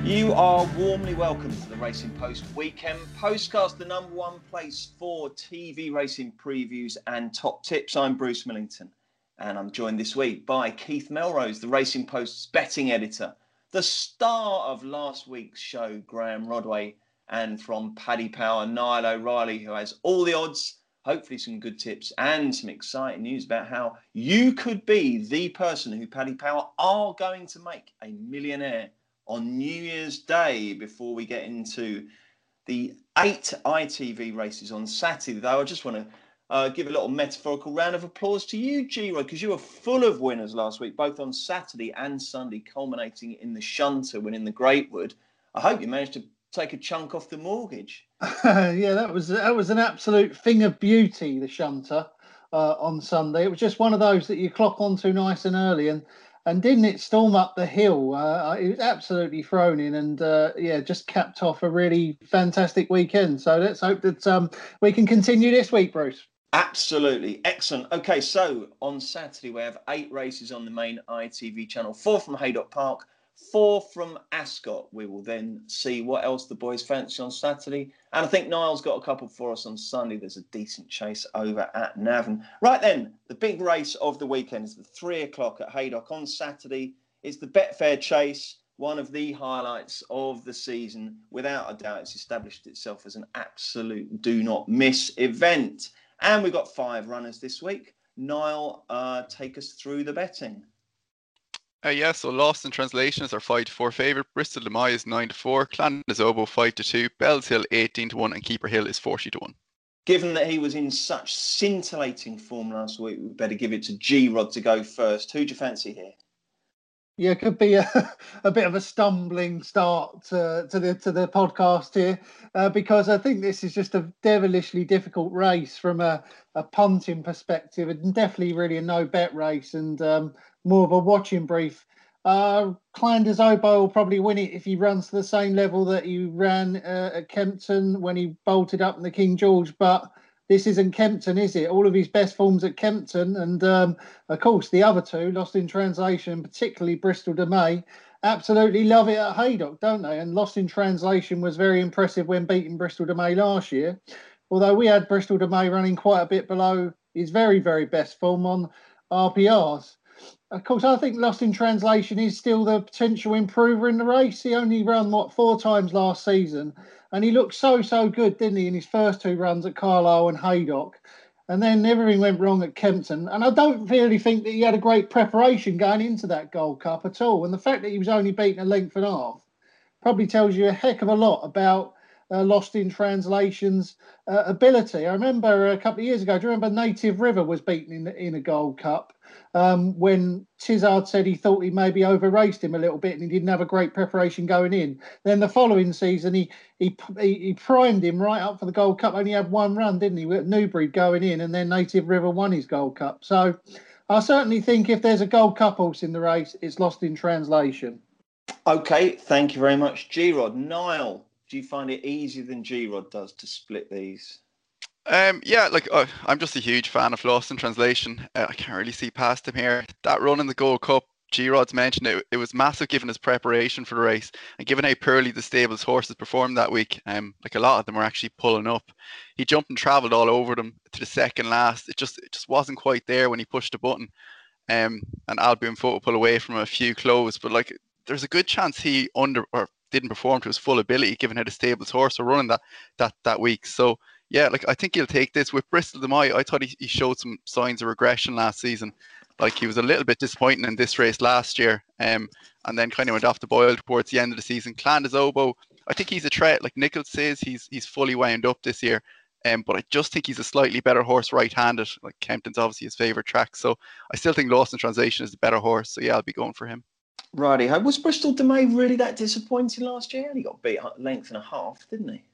You are warmly welcome to the Racing Post Weekend Postcast, the number one place for TV racing previews and top tips. I'm Bruce Millington, and I'm joined this week by Keith Melrose, the Racing Post's betting editor, the star of last week's show, Graham Rodway, and from Paddy Power, Niall O'Reilly, who has all the odds, hopefully some good tips and some exciting news about how you could be the person who Paddy Power are going to make a millionaire on New Year's Day. Before we get into the 8 ITV races on Saturday, though, I just want to give a little metaphorical round of applause to you, G-Rod, because you were full of winners last week, both on Saturday and Sunday, culminating in the Shunter winning the Greatwood. I hope you managed to take a chunk off the mortgage. Yeah, that was an absolute thing of beauty, the Shunter on Sunday. It was just one of those that you clock onto nice and early, and didn't it storm up the hill? It was absolutely thrown in, and just capped off a really fantastic weekend. So let's hope that we can continue this week, Bruce. Absolutely. Excellent. Okay, so on Saturday we have 8 races on the main ITV channel, 4 from Haydock Park, 4 from Ascot. We will then see what else the boys fancy on Saturday. And I think Niall's got a couple for us on Sunday. There's a decent chase over at Navan. Right then, the big race of the weekend is the 3 o'clock at Haydock on Saturday. It's the Betfair Chase, one of the highlights of the season. Without a doubt, it's established itself as an absolute do not miss event. And we've got 5 runners this week. Niall, take us through the betting. So Lost in Translation is our 5-4 favourite. Bristol de Mai is 9-4. Clandis Obo 5-2. Bells Hill 18-1, and Keeper Hill is 40-1. Given that he was in such scintillating form last week, we better give it to G-Rod to go first. Who do you fancy here? Yeah, it could be a bit of a stumbling start to the podcast here, because I think this is just a devilishly difficult race from a punting perspective, and definitely really a no-bet race, and more of a watching brief. Clandis Obo will probably win it if he runs to the same level that he ran at Kempton when he bolted up in the King George, but this isn't Kempton, is it? All of his best forms at Kempton, and of course the other 2, Lost in Translation, particularly Bristol de Mai, absolutely love it at Haydock, don't they? And Lost in Translation was very impressive when beating Bristol de Mai last year, although we had Bristol de Mai running quite a bit below his very, very best form on RPRs. Of course, I think Lost in Translation is still the potential improver in the race. He only ran, 4 times last season, and he looked so good, didn't he, in his first 2 runs at Carlisle and Haydock. And then everything went wrong at Kempton. And I don't really think that he had a great preparation going into that Gold Cup at all. And the fact that he was only beaten a length and a half probably tells you a heck of a lot about Lost in Translation's ability. I remember a couple of years ago, do you remember Native River was beaten in a Gold Cup when Tizard said he thought he maybe over-raced him a little bit and he didn't have a great preparation going in. Then the following season, he primed him right up for the Gold Cup, only had 1 run, didn't he, at Newbury going in, and then Native River won his Gold Cup. So I certainly think if there's a Gold Cup horse in the race, it's Lost in Translation. Okay, thank you very much, G-Rod. Niall, do you find it easier than G-Rod does to split these? I'm just a huge fan of Lost in Translation. I can't really see past him here. That run in the Gold Cup, G-Rod's mentioned it was massive given his preparation for the race, and given how poorly the stable's horses performed that week. A lot of them were actually pulling up. He jumped and travelled all over them to the second last. It just wasn't quite there when he pushed the button. And Albion Foot will pull away from a few close, but there's a good chance he didn't perform to his full ability given how the stable's horse were running that week. So yeah, I think he'll take this. With Bristol de Mai, I thought he showed some signs of regression last season. He was a little bit disappointing in this race last year, and then kind of went off the boil towards the end of the season. Clandis Obo, I think he's a threat. Like Nichols says, he's fully wound up this year, but I just think he's a slightly better horse right-handed. Kempton's obviously his favourite track, so I still think Lost in Translation is the better horse. So yeah, I'll be going for him. Righty, was Bristol de Mai really that disappointing last year? He got beat length and a half, didn't he?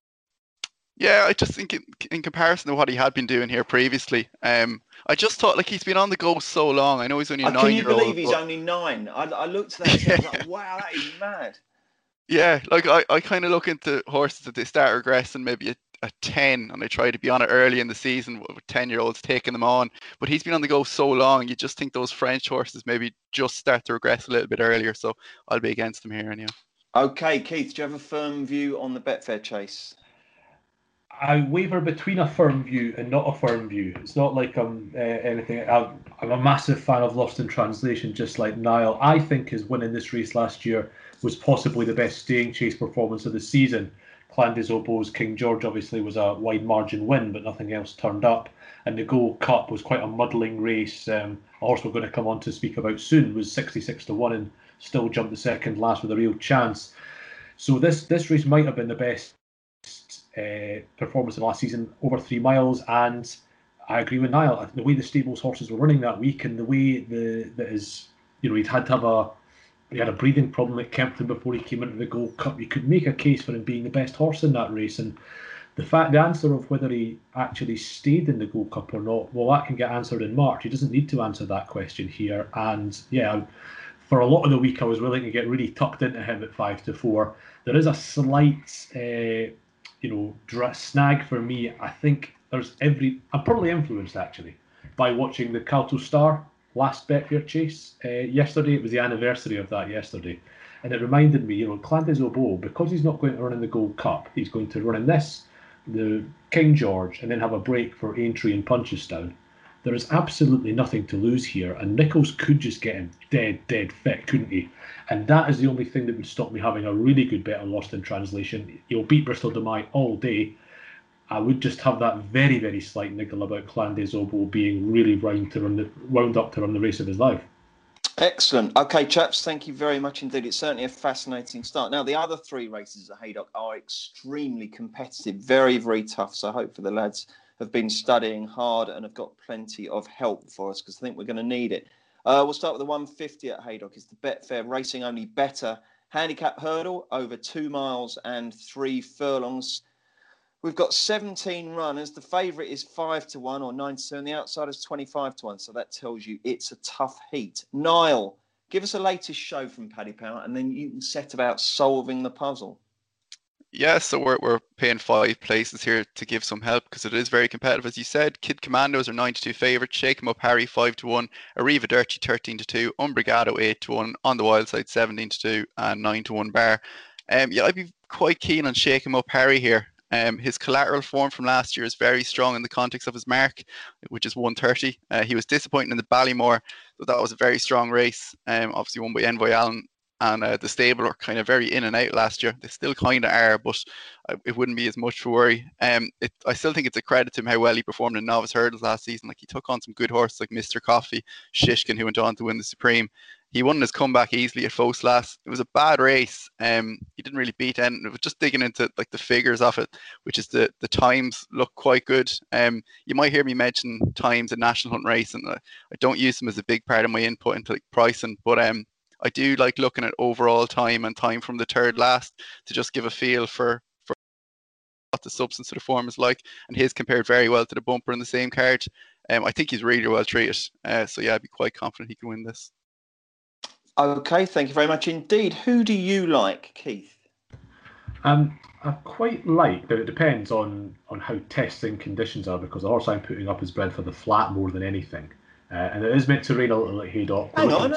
Yeah, I just think in comparison to what he had been doing here previously, I just thought he's been on the go so long. I know he's only a 9-year-old. Can you believe he's only 9? I looked at that and I was like, wow, that is mad. Yeah, I kind of look into horses that they start regressing maybe at 10, and I try to be on it early in the season with 10-year-olds taking them on. But he's been on the go so long, you just think those French horses maybe just start to regress a little bit earlier. So I'll be against him here anyhow. Okay, Keith, do you have a firm view on the Betfair chase? I waver between a firm view and not a firm view. It's not like I'm anything. I'm a massive fan of Lost in Translation, just like Niall. I think his win in this race last year was possibly the best staying chase performance of the season. Clan des Obeaux King George obviously was a wide margin win, but nothing else turned up. And the Gold Cup was quite a muddling race. A horse we're going to come on to speak about soon was 66-1 and still jumped the second last with a real chance. So this race might have been the best performance of last season, over 3 miles, and I agree with Niall. The way the stables horses were running that week, and the way he'd had to have he had a breathing problem at Kempton before he came into the Gold Cup. You could make a case for him being the best horse in that race, and the answer of whether he actually stayed in the Gold Cup or not, well, that can get answered in March. He doesn't need to answer that question here, and yeah. For a lot of the week, I was willing to get really tucked into him at 5-4. There is a slight snag for me. I think I'm probably influenced actually by watching the Calto Star last Betfair chase yesterday. It was the anniversary of that yesterday, and it reminded me, Clan des Obeaux, because he's not going to run in the Gold Cup, he's going to run in the King George, and then have a break for Aintree and Punchestown. There is absolutely nothing to lose here, and Nichols could just get him dead fit, couldn't he? And that is the only thing that would stop me having a really good bet on Lost in Translation. He'll beat Bristol de Mai all day. I would just have that very, very slight niggle about Clan des Obeaux being really wound up to run the race of his life. Excellent. Okay, chaps, thank you very much indeed. It's certainly a fascinating start. Now, the other 3 races at Haydock are extremely competitive, very, very tough. So I hope for the lads have been studying hard and have got plenty of help for us, because I think we're going to need it. We'll start with the 150 at Haydock. It's the Betfair Racing Only Better handicap hurdle over 2 miles and 3 furlongs. We've got 17 runners. The favourite is 5-1 or 9-2, and the outside is 25-1. So that tells you it's a tough heat. Niall, give us a latest show from Paddy Power, and then you can set about solving the puzzle. Yeah, so we're paying 5 places here to give some help, because it is very competitive. As you said, Kid Commandos are 9-2 favourites, Shake 'em Up Harry 5-1, Arriva Dirty 13-2, Umbrigado 8-1, On the Wild Side 17-2, and 9-1 Bar. I'd be quite keen on Shake 'em Up Harry here. His collateral form from last year is very strong in the context of his mark, which is 130. He was disappointing in the Ballymore, but that was a very strong race. Obviously won by Envoy Allen. And the stable were kind of very in and out last year. They still kind of are, but it wouldn't be as much for worry. I still think it's a credit to him how well he performed in novice hurdles last season. Like, he took on some good horses like Mr. Coffee, Shishkin, who went on to win the Supreme. He won his comeback easily at Foslas. It was a bad race. He didn't really beat anything. It was just digging into like the figures of it, which is the times look quite good. You might hear me mention times in National Hunt Race, and I don't use them as a big part of my input into like pricing, but I do like looking at overall time and time from the third last to just give a feel for what the substance of the form is like. And his compared very well to the bumper in the same card. I think he's really well treated. So yeah, I'd be quite confident he can win this. Okay, thank you very much indeed. Who do you like, Keith? I quite like, but it depends on how testing conditions are, because the horse I'm putting up is bred for the flat more than anything. And it is meant to rain a little at Haydock. Hang on.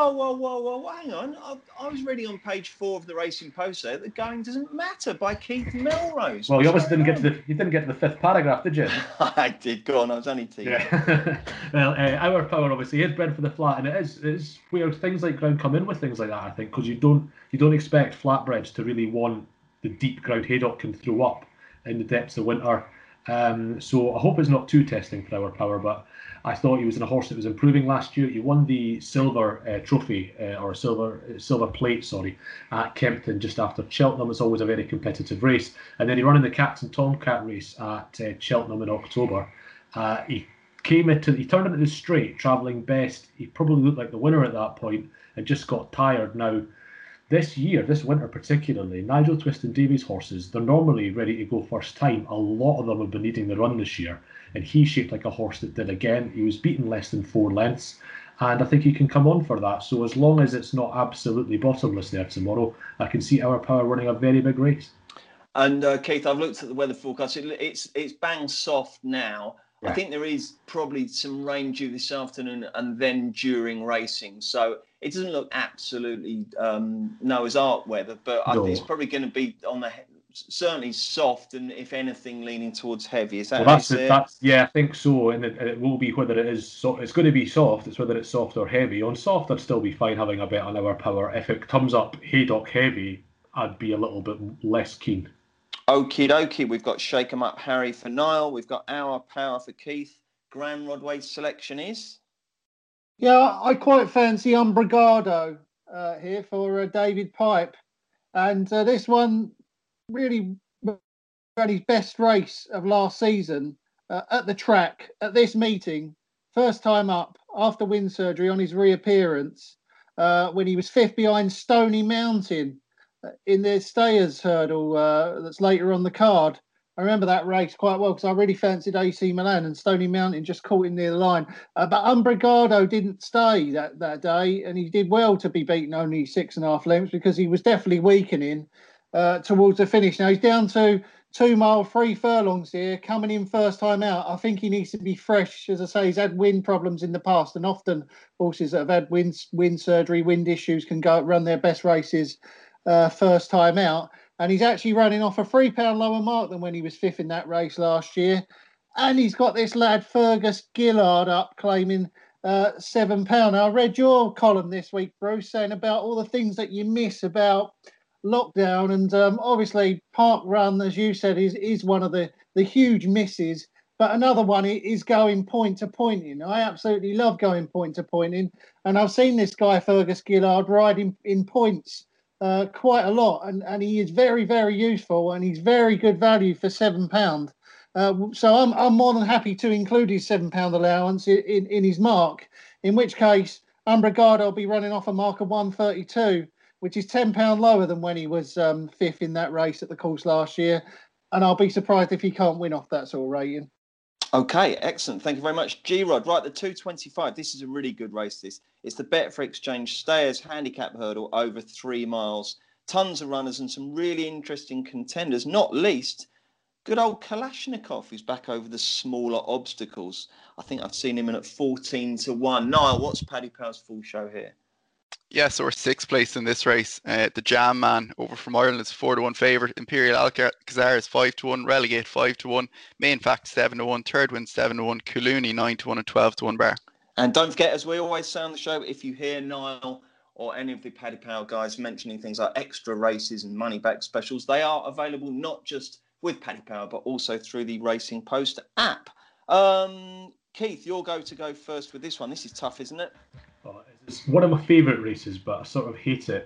Hang on. I was reading on page 4 of the Racing Post there that Going Doesn't Matter by Keith Melrose. Well, you obviously didn't get to the 5th paragraph, did you? I did. Go on. I was only teasing. Yeah. Well, Our Power obviously is bred for the flat, and it is where things like ground come in with things like that, I think, because you don't expect flatbreds to really want the deep ground Haydock can throw up in the depths of winter. So I hope it's not too testing for Our Power, but I thought he was in a horse that was improving last year. He won the silver trophy, or silver plate, at Kempton just after Cheltenham. It's always a very competitive race. And then he ran in the Captain Tomcat race at Cheltenham in October. He turned into the straight, travelling best. He probably looked like the winner at that point and just got tired. Now, this winter particularly, Nigel Twist and Davies horses, they're normally ready to go first time. A lot of them have been needing the run this year, and he shaped like a horse that did again. He was beaten less than 4 lengths, and I think he can come on for that. So as long as it's not absolutely bottomless there tomorrow, I can see Our Power running a very big race. And Keith, I've looked at the weather forecast. It's bang soft now. I think there is probably some rain due this afternoon and then during racing. So it doesn't look absolutely Noah's Ark weather, but I think it's probably going to be certainly soft and, if anything, leaning towards heavy. Is that I think so. And it will be whether it is so. It's going to be soft. It's whether it's soft or heavy. On soft, I'd still be fine having a bet on our power. If it comes up Haydock heavy, I'd be a little bit less keen. Okie dokie, we've got Shake 'em Up Harry for Niall. We've got Our Power for Keith. Graham Rodway's selection is? Yeah, I quite fancy Umbrigado here for David Pipe. And this one really ran his best race of last season at the track, at this meeting. First time up after wind surgery on his reappearance when he was fifth behind Stony Mountain in the Stayers hurdle that's later on the card. I remember that race quite well because I really fancied AC Milan, and Stony Mountain just caught him near the line. But Umbrigado didn't stay that day, and he did well to be beaten only 6.5 lengths because he was definitely weakening towards the finish. Now he's down to 2 mile, 3 furlongs here, coming in first time out. I think he needs to be fresh. As I say, he's had wind problems in the past, and often horses that have had wind surgery, wind issues can go run their best races first time out. And he's actually running off a £3 lower mark than when he was fifth in that race last year. And he's got this lad Fergus Gillard up claiming £7. Now, I read your column this week, Bruce, saying about all the things that you miss about lockdown, and obviously Park Run, as you said, is one of the huge misses. But another one is going point to pointing. I absolutely love going point to pointing, and I've seen this guy Fergus Gillard riding in points quite a lot, and he is very, very useful, and he's very good value for £7. So I'm more than happy to include his £7 allowance in his mark, in which case Umbrigado will be running off a mark of 132, which is £10 lower than when he was fifth in that race at the course last year. And I'll be surprised if he can't win off that sort of rating. Okay, excellent. Thank you very much, G-Rod. Right, the 225. This is a really good race, this. It's the Betfair Exchange Stayers handicap hurdle over 3 miles. Tons of runners and some really interesting contenders, not least good old Kalashnikov, who's back over the smaller obstacles. I think I've seen him in at 14-1. Niall, what's Paddy Power's full show here? Yeah, so we're 6th place in this race. The Jam Man over from Ireland is 4-1 favourite. Imperial Alcazar is 5-1. Relegate 5-1. Main Fact 7-1. Third Win 7-1. Cooloney 9-1 and 12-1 bar. And don't forget, as we always say on the show, if you hear Niall or any of the Paddy Power guys mentioning things like extra races and money back specials, they are available not just with Paddy Power but also through the Racing Post app. Keith, you'll go first with this one. This is tough, isn't it? It's one of my favourite races, but I sort of hate it.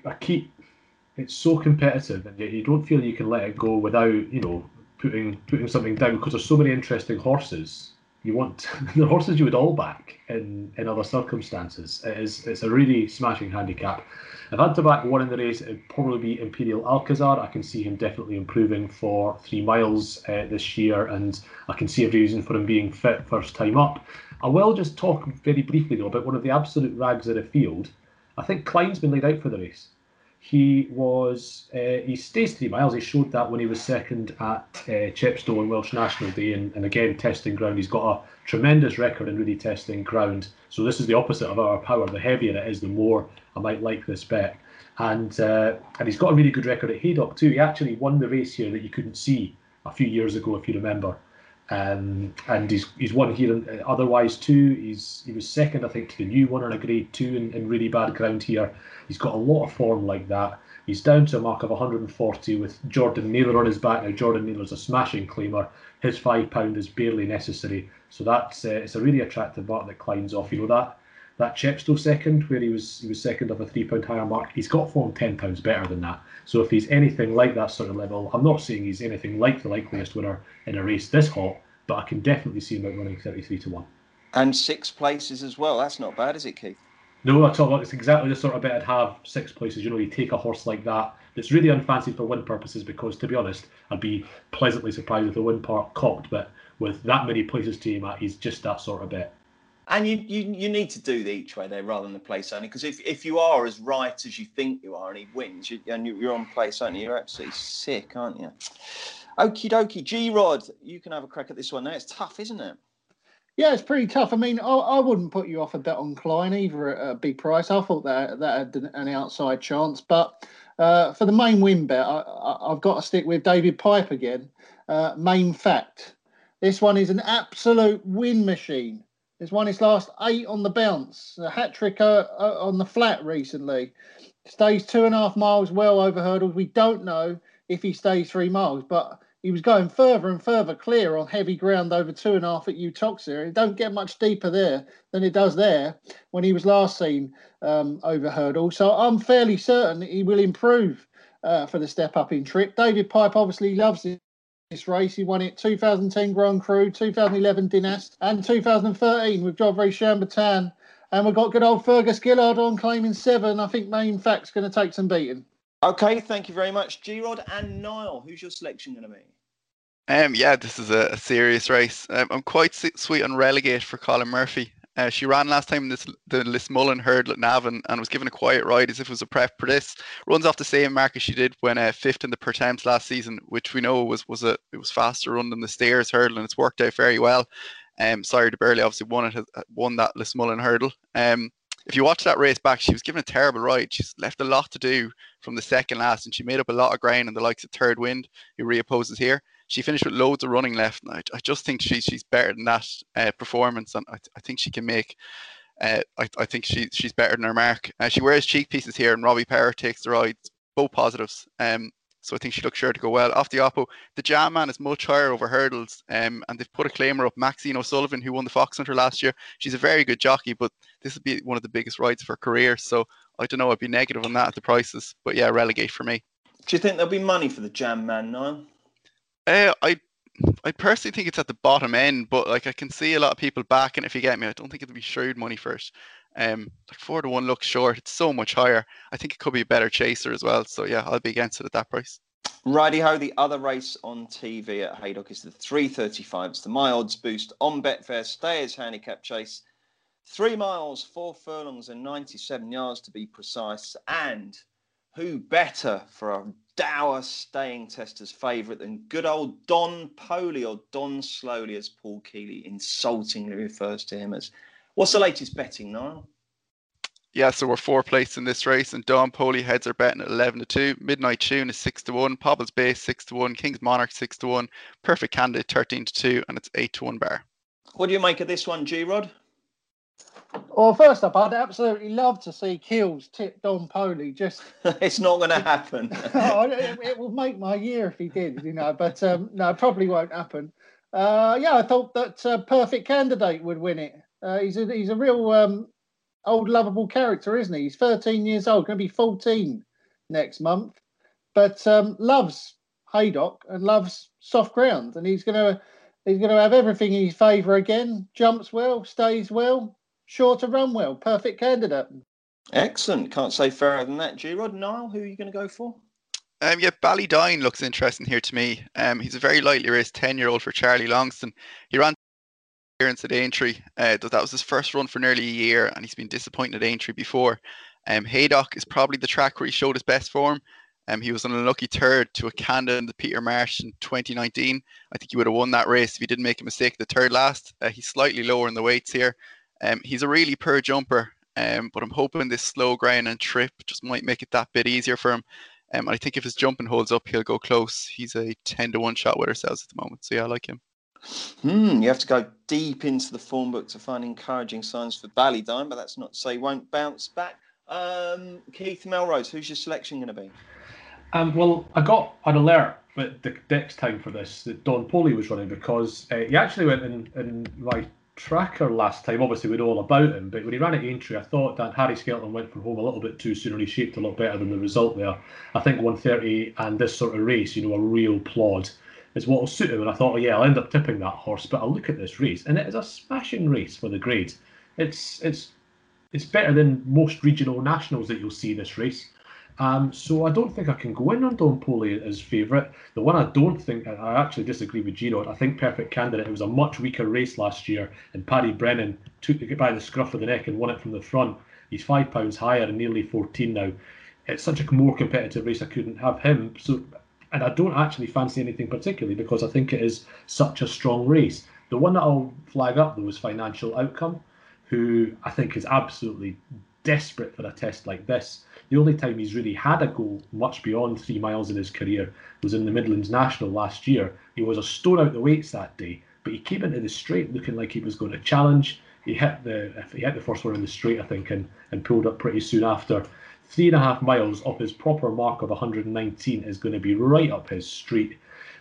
It's so competitive, and yet you don't feel you can let it go without, putting something down, because there's so many interesting horses. You want the horses you would all back in other circumstances. It's a really smashing handicap. I've had to back one in the race. It'd probably be Imperial Alcazar. I can see him definitely improving for 3 miles this year, and I can see a reason for him being fit first time up. I will just talk very briefly, though, about one of the absolute rags of the field. I think Klein's been laid out for the race. He stays 3 miles. He showed that when he was second at Chepstow on Welsh National Day, and again, testing ground. He's got a tremendous record in really testing ground. So this is the opposite of Our Power. The heavier it is, the more I might like this bet. And he's got a really good record at Haydock too. He actually won the race here that you couldn't see a few years ago, if you remember. And he's won here otherwise too. He was second, I think, to the new one on a grade 2 in really bad ground here. He's got a lot of form like that. He's down to a mark of 140 with Jordan Naylor on his back. Now Jordan Naylor's a smashing claimer. His £5 is barely necessary. So that's it's a really attractive mark that Klein's off. That Chepstow second, where he was second of a £3 higher mark, he's got form £10 better than that. So if he's anything like that sort of level, I'm not saying he's anything like the likeliest winner in a race this hot, but I can definitely see him out running 33-1. And 6 places as well. That's not bad, is it, Keith? No, at all. It's exactly the sort of bet I'd have 6 places. You take a horse like that that's really unfancied for win purposes, because, to be honest, I'd be pleasantly surprised if the win part cocked, but with that many places to aim at, he's just that sort of bet. And you need to do the each way there rather than the place only, because if you are as right as you think you are and he wins, and you're on place only, you're absolutely sick, aren't you? Okie dokie. G-Rod, you can have a crack at this one now. It's tough, isn't it? Yeah, it's pretty tough. I mean, I wouldn't put you off a bet on Klein either at a big price. I thought that had an outside chance. But for the main win bet, I've got to stick with David Pipe again. Main fact. This one is an absolute win machine. He's won his last 8 on the bounce. A hat-trick on the flat recently. Stays 2.5 miles well over hurdles. We don't know if he stays 3 miles, but he was going further and further clear on heavy ground over 2.5 at Uttoxeter. It don't get much deeper there than it does there when he was last seen over hurdle. So I'm fairly certain that he will improve for the step up in trip. David Pipe obviously loves this race. He won it 2010 Grand Cru, 2011 Dynast, and 2013 with Jovre Chambertin. And we've got good old Fergus Gillard on claiming 7. I think Main Fact's going to take some beating. Okay, thank you very much, G-Rod and Niall. Who's your selection going to be? Yeah, this is a serious race. I'm quite sweet on Relegate for Colin Murphy. She ran last time in the Lismullen hurdle at Navan and was given a quiet ride as if it was a prep for this. Runs off the same mark as she did when 5th in the Pertemps last season, which we know was faster run than the Stairs hurdle, and it's worked out very well. Sire de Burley obviously won that Lismullen hurdle. If you watch that race back, she was given a terrible ride. She's left a lot to do from the second last, and she made up a lot of ground in the likes of Third Wind, who reopposes here. She finished with loads of running left, and I just think she's better than that performance, and I think she can make. I think she's better than her mark. She wears cheek pieces here, and Robbie Power takes the ride. Both positives. So I think she looks sure to go well. Off the oppo, the Jam Man is much higher over hurdles, and they've put a claimer up, Maxine O'Sullivan, who won the Fox Hunter last year. She's a very good jockey, but this will be one of the biggest rides of her career. So I don't know, I'd be negative on that at the prices. But yeah, Relegate for me. Do you think there'll be money for the Jam Man, Niall? I personally think it's at the bottom end, but like I can see a lot of people backing it, if you get me. I don't think it'll be shrewd money for it. Like 4-1 looks short. It's so much higher. I think it could be a better chaser as well. So yeah, I'll be against it at that price. Righty-ho, the other race on TV at Haydock is the 3:35. It's the My Odds Boost on Betfair Stayers Handicap Chase. 3 miles, 4 furlongs and 97 yards to be precise. And who better for a dour staying tester's favourite than good old Don Poley, or Don Slowly as Paul Keeley insultingly refers to him as. What's the latest betting, Niall? Yeah, so we're 4 places in this race, and Don Poley heads are betting at 11-2. Midnight Tune is 6-1. Pobble's Base 6-1. King's Monarch 6-1. Perfect Candidate 13-2, and it's 8-1 bar. What do you make of this one, G-Rod? Well, first up, I'd absolutely love to see Keels tip Don Poley. Just it's not going to happen. It will make my year if he did, But no, it probably won't happen. Yeah, I thought that Perfect Candidate would win it. He's a real old lovable character, isn't he? He's 13 years old, going to be 14 next month, but loves Haydock and loves soft ground, and he's going to have everything in his favour again. Jumps well, stays well, sure to run well. Perfect Candidate. Excellent. Can't say fairer than that. G-Rod, Niall, who are you going to go for? Yeah, Ballydyne looks interesting here to me. He's a very lightly raced 10-year-old for Charlie Longston. He ran appearance at Aintree. That was his first run for nearly a year, and he's been disappointed at Aintree before. Haydock is probably the track where he showed his best form. He was an unlucky third to a Canada in the Peter Marsh in 2019. I think he would have won that race if he didn't make a mistake at the third last. He's slightly lower in the weights here. He's a really poor jumper, but I'm hoping this slow ground and trip just might make it that bit easier for him. And I think if his jumping holds up, he'll go close. He's a 10-1 shot with ourselves at the moment. So yeah, I like him. You have to go deep into the form book to find encouraging signs for Ballydyne, but that's not to say he won't bounce back. Keith Melrose, who's your selection going to be? Well, I got an alert at the next time for this that Don Poley was running, because he actually went in my tracker last time. Obviously, we know all about him, but when he ran at Aintree, I thought that Harry Skelton went from home a little bit too soon, and he shaped a lot better than the result there. I think 130 and this sort of race, a real plod, is what will suit him. And I thought, I'll end up tipping that horse, but I'll look at this race, and it is a smashing race for the grade. It's better than most regional nationals that you'll see this race. So I don't think I can go in on Don Poley as favourite. The one I don't think, I actually disagree with G-Rod, I think Perfect Candidate, it was a much weaker race last year, and Paddy Brennan took it by the scruff of the neck and won it from the front. He's £5 higher and nearly 14 now. It's such a more competitive race, I couldn't have him. So And I don't actually fancy anything particularly because I think it is such a strong race. The one that I'll flag up, though, is Financial Outcome, who I think is absolutely desperate for a test like this. The only time he's really had a goal much beyond 3 miles in his career was in the Midlands National last year. He was a stone out the weights that day, but he came into the straight looking like he was going to challenge. He hit the first one in the straight, I think, and pulled up pretty soon after. 3.5 miles off his proper mark of 119 is going to be right up his street.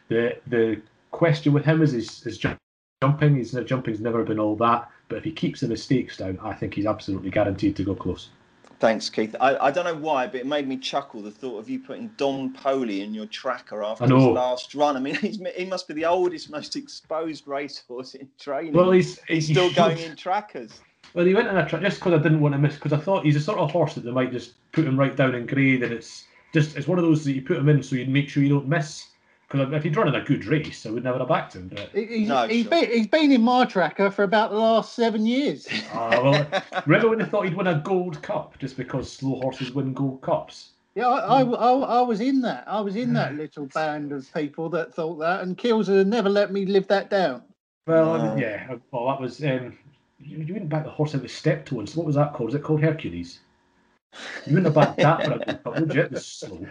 The question with him is his jumping. His jumping's never been all that, but if he keeps the mistakes down, I think he's absolutely guaranteed to go close. Thanks, Keith. I don't know why, but it made me chuckle, the thought of you putting Don Poley in your tracker after his last run. I mean, he must be the oldest, most exposed racehorse in training. Well, he's still going in trackers. Well, he went in a track just because I didn't want to miss, because I thought he's a sort of horse that they might just put him right down in grade, and it's one of those that you put him in so you make sure you don't miss. Because if he'd run in a good race, I would never have backed him. But he's been in my tracker for about the last 7 years. Well, remember when they thought he'd win a Gold Cup just because slow horses win Gold Cups? Yeah, I was in that. I was in that little band of people that thought that, and Kills had never let me live that down. Well, well, that was you wouldn't back the horse out with step-toes. What was that called? Was it called Hercules? You wouldn't have backed that for a Gold Cup, would you? It was slow.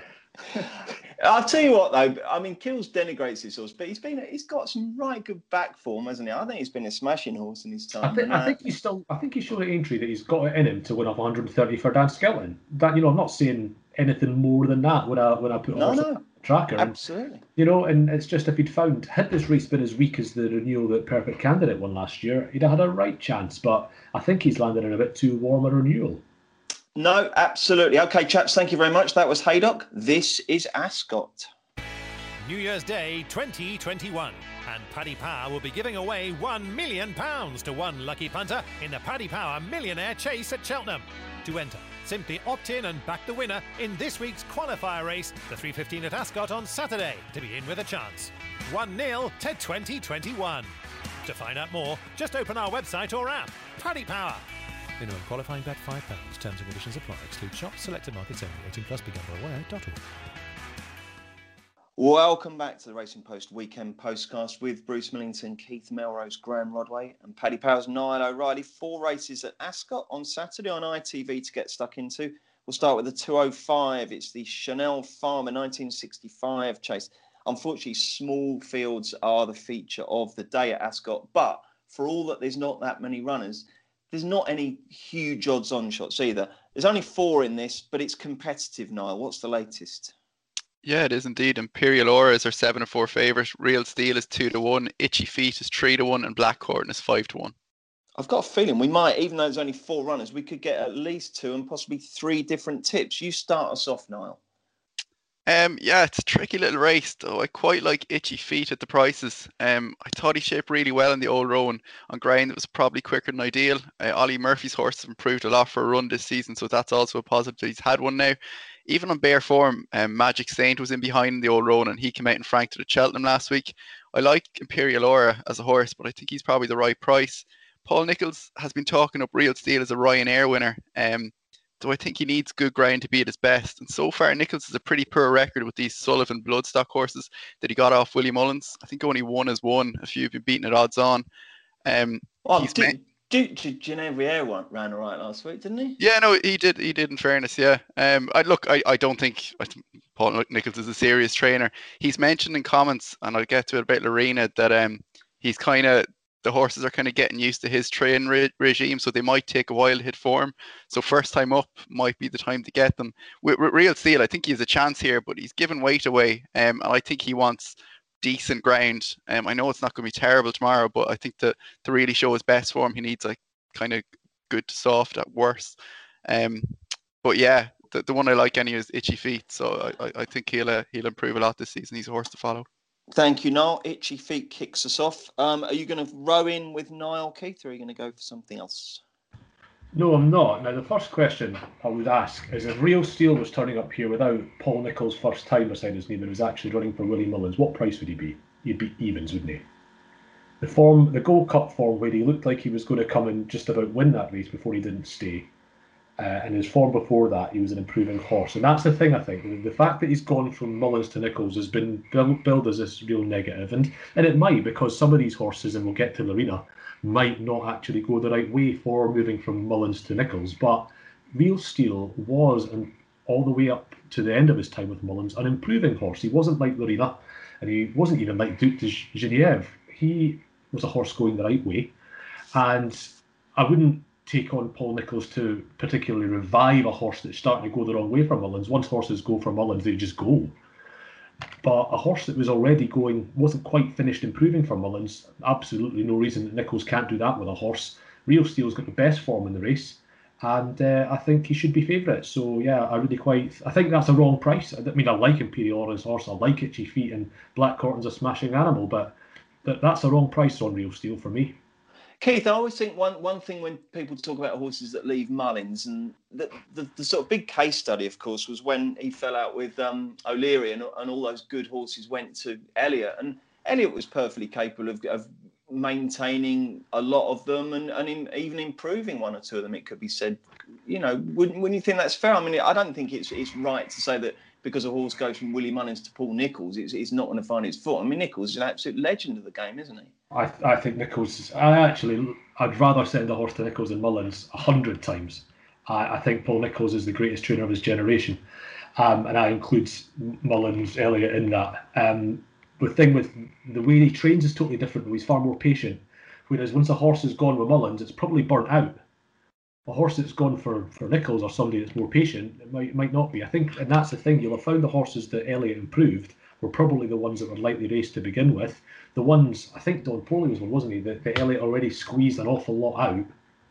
I'll tell you what, though. I mean, Kills denigrates his horse, but he's got some right good back form, hasn't he? I think he's been a smashing horse in his time. I think he's showed at Aintree that he's got it in him to win off 130 for Dan Skelton. That, I'm not saying anything more than that when I put a horse on the tracker. Absolutely. And it's just if had this race been as weak as the renewal that Perfect Candidate won last year, he'd have had a right chance. But I think he's landed in a bit too warm a renewal. No, absolutely. Okay, chaps, thank you very much. That was Haydock. This is Ascot. New Year's Day 2021. And Paddy Power will be giving away £1 million to one lucky punter in the Paddy Power Millionaire Chase at Cheltenham. To enter, simply opt in and back the winner in this week's qualifier race, the 3:15 at Ascot on Saturday, to be in with a chance. 1-0 to 2021. To find out more, just open our website or app. Paddy Power. Minimum qualifying bet £5. Terms and conditions apply. Exclude shops, selected markets only. 18 plus. BeGambleAware.org. Welcome back to the Racing Post Weekend Postcast with Bruce Millington, Keith Melrose, Graham Rodway and Paddy Power's Niall O'Reilly. 4 races at Ascot on Saturday on ITV to get stuck into. We'll start with the 205. It's the Chanel Farmer 1965 chase. Unfortunately, small fields are the feature of the day at Ascot, but for all that there's not that many runners, there's not any huge odds-on shots either. There's only 4 in this, but it's competitive, Niall. What's the latest? Yeah, it is indeed. Imperial Aura is our 7-4 favourite. Real Steel is 2-1. Itchy Feet is 3-1, and Black Horton is 5-1. I've got a feeling we might, even though there's only 4 runners, we could get at least 2 and possibly 3 different tips. You start us off, Niall. Yeah, it's a tricky little race, though. I quite like Itchy Feet at the prices. I thought he shaped really well in the Old Rowan on ground that was probably quicker than ideal. Ollie Murphy's horse has improved a lot for a run this season, so that's also a positive that he's had one now. Even on bare form, Magic Saint was in behind in the Old Rowan and he came out and franked it at Cheltenham last week. I like Imperial Aura as a horse, but I think he's probably the right price. Paul Nicholls has been talking up Real Steel as a Ryanair winner. So I think he needs good ground to be at his best. And so far, Nicholls has a pretty poor record with these Sullivan Bloodstock horses that he got off Willie Mullins. I think only one has won. A few have been beaten at odds on. Genevrier ran all right last week, didn't he? Yeah, no, he did. He did, in fairness, yeah. I don't think Paul Nicholls is a serious trainer. He's mentioned in comments, and I'll get to it about Lorena, that he's the horses are kind of getting used to his training regime, so they might take a while to hit form. So first time up might be the time to get them. With Real Steel, I think he has a chance here, but he's given weight away, and I think he wants decent ground. I know it's not going to be terrible tomorrow, but I think to really show his best form, he needs like kind of good to soft at worst. But yeah, the one I like anyway is Itchy Feet, so I think he'll improve a lot this season. He's a horse to follow. Thank you, Niall. Itchy Feet kicks us off. Are you going to row in with Niall, Keith, or are you going to go for something else? No, I'm not. Now, the first question I would ask is if Real Steel was turning up here without Paul Nicholls' first time beside his name and was actually running for Willie Mullins, what price would he be? He'd be evens, wouldn't he? The Gold Cup form where he looked like he was going to come and just about win that race before he didn't stay. and his form before that, he was an improving horse. And that's the thing, I think. The fact that he's gone from Mullins to Nichols has been billed as this real negative. And it might, because some of these horses, and we'll get to Lorena, might not actually go the right way for moving from Mullins to Nichols. But Real Steel was, and all the way up to the end of his time with Mullins, an improving horse. He wasn't like Lorena, and he wasn't even like Duc de Genièvre. He was a horse going the right way. And I wouldn't take on Paul Nicholls to particularly revive a horse that's starting to go the wrong way for Mullins. Once horses go for Mullins, they just go. But a horse that was already going, wasn't quite finished improving for Mullins, absolutely no reason that Nicholls can't do that with a horse. Real Steel's got the best form in the race, and I think he should be favourite. So yeah, I think that's a wrong price. I mean, I like Imperial Aura's horse, I like Itchy Feet, and Black Corton's a smashing animal, but that's a wrong price on Real Steel for me. Keith, I always think one thing when people talk about horses that leave Mullins, and the sort of big case study, of course, was when he fell out with O'Leary, and all those good horses went to Elliott. And Elliott was perfectly capable of maintaining a lot of them and even improving one or two of them, it could be said. You know, wouldn't you think that's fair? I mean, I don't think it's right to say that because a horse goes from Willie Mullins to Paul Nicholls, it's not going to find its foot. I mean, Nicholls is an absolute legend of the game, isn't he? I think Nicholls. I'd rather send the horse to Nicholls than Mullins 100 times. I think Paul Nicholls is the greatest trainer of his generation, and I include Mullins, Elliott in that. The thing with the way he trains is totally different. He's far more patient. Whereas once a horse has gone with Mullins, it's probably burnt out. A horse that's gone for Nicholls or somebody that's more patient, it might not be. I think, and that's the thing. You'll have found the horses that Elliott improved were probably the ones that were lightly raced to begin with. The ones, I think Don Foley was one, wasn't he? That Elliott already squeezed an awful lot out.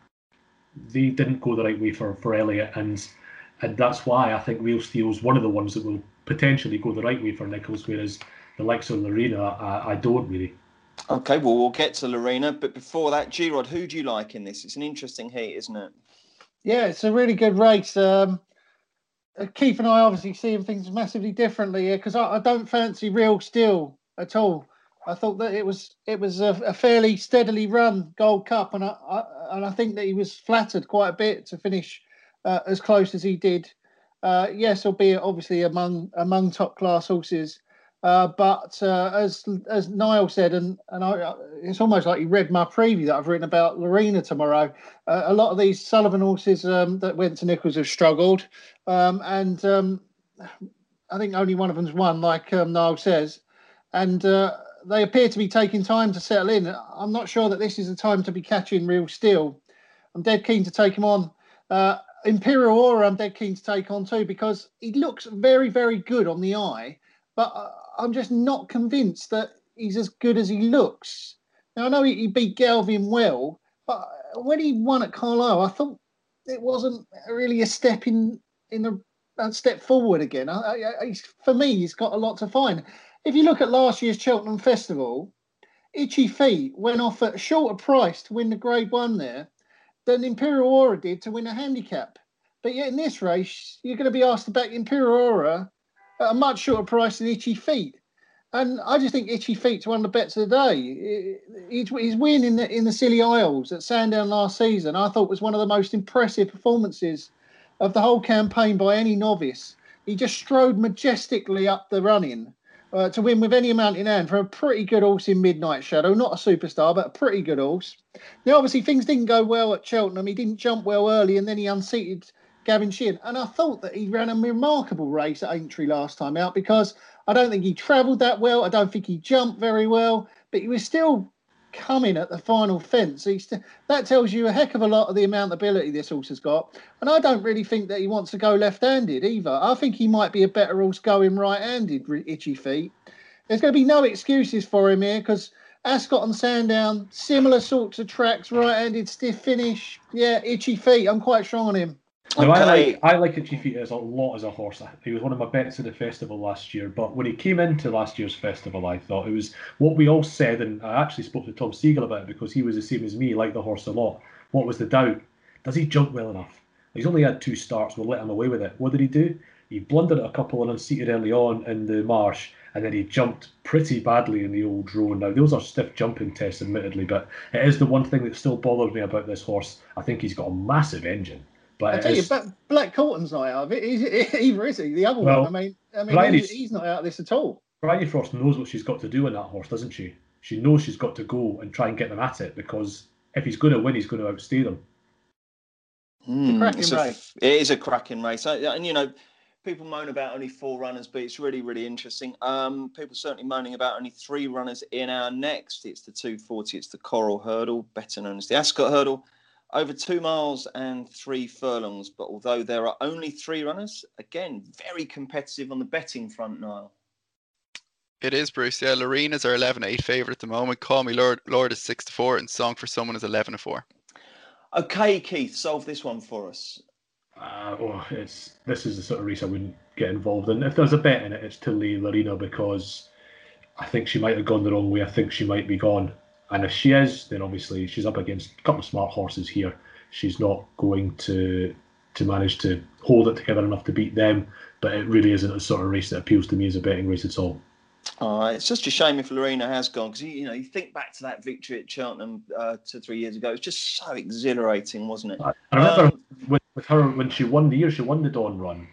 They didn't go the right way for Elliott, and that's why I think Real Steel's one of the ones that will potentially go the right way for Nicholls, whereas the likes of Lorena, I don't really. Okay, well, we'll get to Lorena, but before that, G-Rod, who do you like in this? It's an interesting heat, isn't it? Yeah, it's a really good race. Keith and I obviously seeing things massively differently here, because I don't fancy Real Steel at all. I thought that it was a fairly steadily run Gold Cup, and I think that he was flattered quite a bit to finish as close as he did. Yes, albeit obviously among top class horses. But as Niall said, and it's almost like he read my preview that I've written about Lorena tomorrow. A lot of these Sullivan horses that went to Nicholls have struggled, and I think only one of them's won, like Niall says, and they appear to be taking time to settle in. I'm not sure that this is the time to be catching Real Steel. I'm dead keen to take him on. Imperial Aura, I'm dead keen to take on too, because he looks very, very good on the eye. But I'm just not convinced that he's as good as he looks. Now, I know he beat Galvin well, but when he won at Carlisle, I thought it wasn't really a step a step forward again. For me, he's got a lot to find. If you look at last year's Cheltenham Festival, Itchy Feet went off at a shorter price to win the Grade 1 there than Imperial Aura did to win a handicap. But yet in this race, you're going to be asked to back Imperial Aura at a much shorter price than Itchy Feet. And I just think Itchy Feet's one of the bets of the day. His win in the Scilly Isles at Sandown last season, I thought was one of the most impressive performances of the whole campaign by any novice. He just strode majestically up the running to win with any amount in hand for a pretty good horse in Midnight Shadow. Not a superstar, but a pretty good horse. Now, obviously, things didn't go well at Cheltenham. He didn't jump well early, and then he unseated Gavin Sheehan. And I thought that he ran a remarkable race at Aintree last time out, because I don't think he travelled that well. I don't think he jumped very well, but he was still coming at the final fence. That tells you a heck of a lot of the amount of ability this horse has got. And I don't really think that he wants to go left-handed either. I think he might be a better horse going right-handed, Itchy Feet. There's going to be no excuses for him here, because Ascot and Sandown, similar sorts of tracks, right-handed, stiff finish. Yeah, Itchy Feet. I'm quite strong on him. No, I like Itchy Feet a lot as a horse. He was one of my bets at the festival last year. But when he came into last year's festival, I thought it was what we all said, and I actually spoke to Tom Siegel about it because he was the same as me, liked the horse a lot. What was the doubt? Does he jump well enough? He's only had 2 starts. We'll let him away with it. What did he do? He blundered at a couple and unseated early on in the Marsh, and then he jumped pretty badly in the Old Drone. Now, those are stiff jumping tests, admittedly, but it is the one thing that still bothers me about this horse. I think he's got a massive engine. But I tell you, but Black Colton's not out of it. Either is he? The other one. I mean, he's not out of this at all. Bryony Frost knows what she's got to do in that horse, doesn't she? She knows she's got to go and try and get them at it, because if he's going to win, he's going to outstay them. It's a cracking race. It is a cracking race, and you know, people moan about only 4 runners, but it's really, really interesting. People certainly moaning about only 3 runners in our next. It's the 240. It's the Coral Hurdle, better known as the Ascot Hurdle. Over 2 miles and 3 furlongs, but although there are only 3 runners, again, very competitive on the betting front, Niall. It is, Bruce. Yeah, Lorena's our 11-8 favourite at the moment. Call Me Lord is 6-4, and Song for Someone is 11-4. Okay, Keith, solve this one for us. This is the sort of race I wouldn't get involved in. If there's a bet in it, it's to leave Lorena, because I think she might have gone the wrong way. I think she might be gone. And if she is, then obviously she's up against a couple of smart horses here. She's not going to manage to hold it together enough to beat them. But it really isn't a sort of race that appeals to me as a betting race at all. It's just a shame if Lorena has gone, because you think back to that victory at Cheltenham 2-3 years ago. It was just so exhilarating, wasn't it? I remember with her when she won the Dawn Run.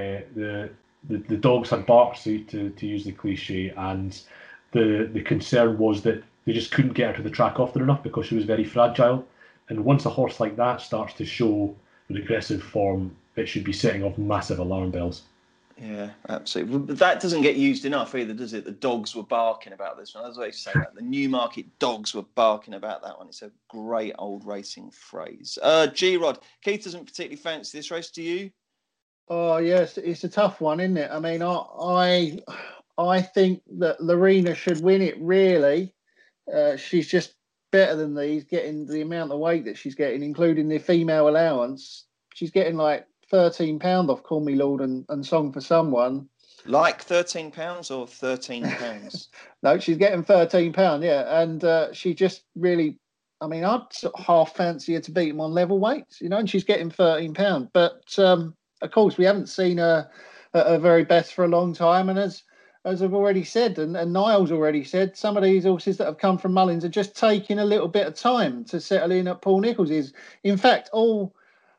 The dogs had barked, to use the cliche, and the concern was that they just couldn't get her to the track often enough because she was very fragile. And once a horse like that starts to show regressive form, it should be setting off massive alarm bells. Yeah, absolutely. But that doesn't get used enough either, does it? The dogs were barking about this one. That's what I say that. The Newmarket dogs were barking about that one. It's a great old racing phrase. G-Rod, Keith doesn't particularly fancy this race, do you? Oh, yes, it's a tough one, isn't it? I mean, I think that Lorena should win it, really. She's just better than these, getting the amount of weight that she's getting, including the female allowance. She's getting like £13 off Call Me Lord and Song for Someone. Like £13 or £13? No, she's getting £13, yeah. And she just really, I mean, I'd sort of half fancy her to beat him on level weights, and she's getting £13. But, of course, we haven't seen her at her very best for a long time. And as I've already said, and Niall's already said, some of these horses that have come from Mullins are just taking a little bit of time to settle in at Paul Nicholls'. In fact, all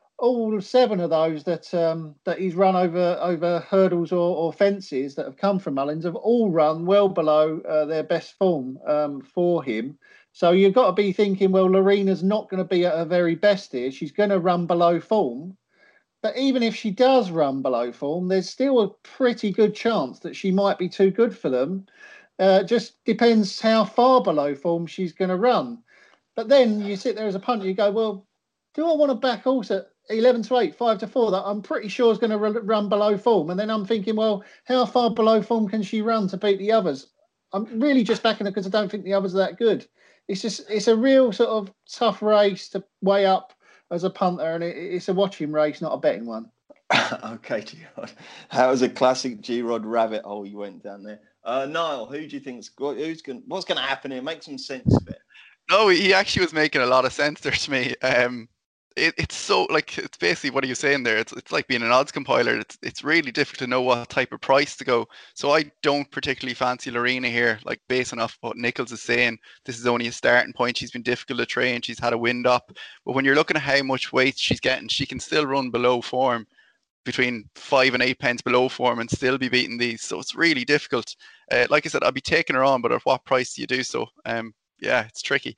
7 of those that he's run over hurdles or fences that have come from Mullins have all run well below their best form for him. So you've got to be thinking, well, Lorena's not going to be at her very best here. She's going to run below form. But even if she does run below form, there's still a pretty good chance that she might be too good for them. Just depends how far below form she's going to run. But then you sit there as a punter, you go, well, do I want to back horse at 11-8, 5-4 that I'm pretty sure is going to run below form? And then I'm thinking, well, how far below form can she run to beat the others? I'm really just backing her because I don't think the others are that good. It's a real sort of tough race to weigh up as a punter, and it's a watching race, not a betting one. Okay, G-Rod. That was a classic G-Rod rabbit hole you went down there. Niall, who do you think's what's going to happen here? Make some sense of it. No, he actually was making a lot of sense there to me. It's so, like, it's basically what are you saying there? It's like being an odds compiler. It's really difficult to know what type of price to go. So I don't particularly fancy Lorena here, like basing off what Nicholls is saying. This is only a starting point. She's been difficult to train. She's had a wind up. But when you're looking at how much weight she's getting, she can still run below form, between 5 and 8 pence below form, and still be beating these. So it's really difficult. Like I said, I'd be taking her on, but at what price do you do so? Yeah, it's tricky.